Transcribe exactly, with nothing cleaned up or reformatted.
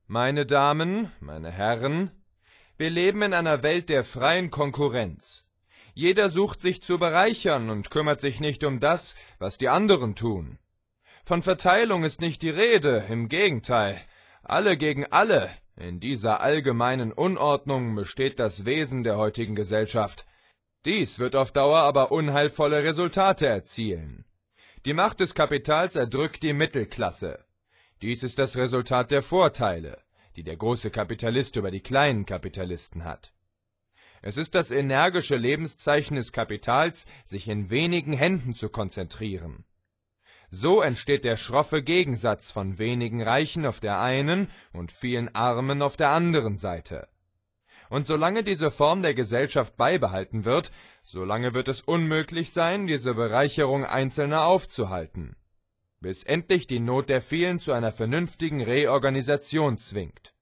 Meine Damen, meine Herren, wir leben in einer Welt der freien Konkurrenz. Jeder sucht sich zu bereichern und kümmert sich nicht um das, was die anderen tun. Von Verteilung ist nicht die Rede, im Gegenteil. Alle gegen alle. In dieser allgemeinen Unordnung besteht das Wesen der heutigen Gesellschaft. Dies wird auf Dauer aber unheilvolle Resultate erzielen. Die Macht des Kapitals erdrückt die Mittelklasse. Dies ist das Resultat der Vorteile, die der große Kapitalist über die kleinen Kapitalisten hat. Es ist das energische Lebenszeichen des Kapitals, sich in wenigen Händen zu konzentrieren. So entsteht der schroffe Gegensatz von wenigen Reichen auf der einen und vielen Armen auf der anderen Seite. Und solange diese Form der Gesellschaft beibehalten wird, solange wird es unmöglich sein, diese Bereicherung Einzelner aufzuhalten, bis endlich die Not der vielen zu einer vernünftigen Reorganisation zwingt.